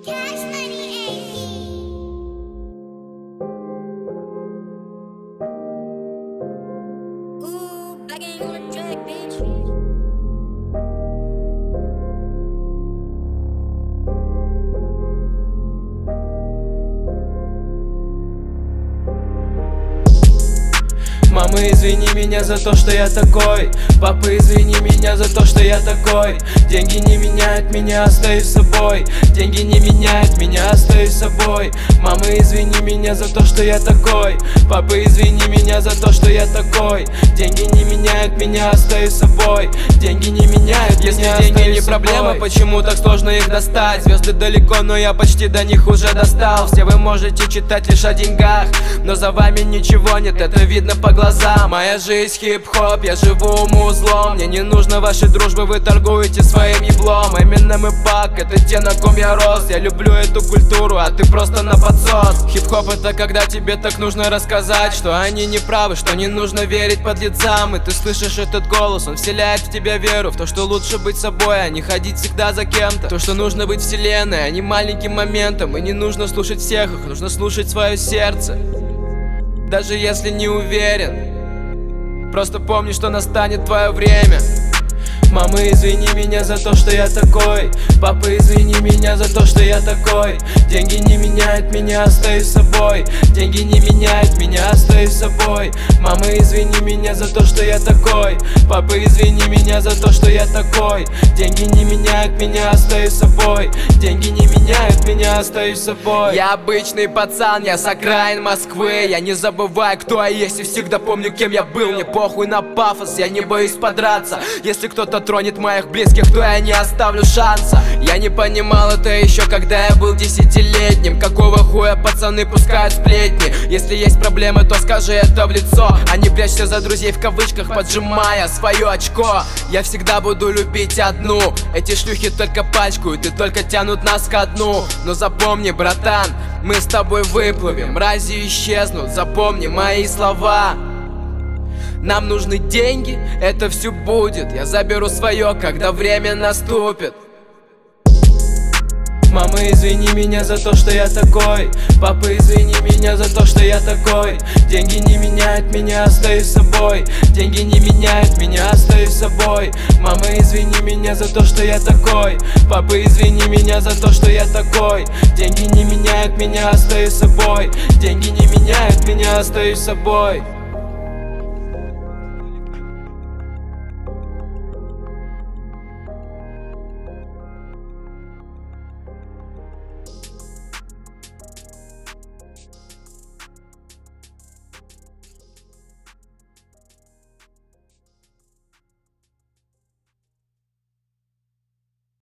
Cash Money AP. Ooh, back in on the track, bitch. Мама, извини меня за то, что я такой. Папа, извини меня за то, что я такой. Деньги не меняют меня, остаюсь собой. Деньги не меняют меня, остаюсь собой. Мама, извини меня за то, что я такой. Папа, извини меня за то, что я такой. Деньги не меняют меня, остаюсь собой. Деньги не меняют меня, если деньги не проблема, почему так сложно их достать? Звезды далеко, но я почти до них уже достал. Все вы можете читать лишь о деньгах, но за вами ничего нет, это видно по глазам. Моя жизнь хип-хоп, я живу музлом. Мне не нужно вашей дружбы, вы торгуете своим еблом. Eminem и Пак, это те, на ком я рос. Я люблю эту культуру, а ты просто на подсос. Хип-хоп это когда тебе так нужно рассказать, что они не правы, что не нужно верить подлецам. И ты слышишь этот голос, он вселяет в тебя веру, в то, что лучше быть собой, а не ходить всегда за кем-то. То, что нужно быть вселенной, а не маленьким моментом. И не нужно слушать всех их, нужно слушать свое сердце. Даже если не уверен, просто помни, что настанет твое время. Мама, извини меня за то, что я такой. Папа, извини меня за то, что я такой. Деньги не меняют меня, остаюсь собой. Деньги не меняют меня, остаюсь собой. Мама, извини меня за то, что я такой. Папа, извини меня за то, что я такой. Деньги не меняют меня, остаюсь собой. Деньги не меняют меня, остаюсь собой. Я обычный пацан, я с окраин Москвы. Я не забываю, кто я есть, и всегда помню, кем я был. Мне похуй на пафос, я не боюсь подраться. Если кто-то тронет моих близких, то я не оставлю шанса. Я не понимал это еще, когда я был 10-летним. Какого хуя пацаны пускают сплетни? Если есть проблемы, то скажи это в лицо, а не прячься за друзей в кавычках, поджимая свое очко. Я всегда буду любить одну. Эти шлюхи только пачкают и только тянут нас ко дну. Но запомни, братан, мы с тобой выплывем, мрази исчезнут, запомни мои слова. Нам нужны деньги, это все будет. Я заберу свое, когда время наступит. Мама, извини меня за то, что я такой. Папа, извини меня за то, что я такой. Деньги не меняют меня, остаюсь собой. Деньги не меняют меня, остаюсь собой. Мама, извини меня за то, что я такой. Папа, извини меня за то, что я такой. Деньги не меняют меня, остаюсь собой. Деньги не меняют меня, остаюсь собой.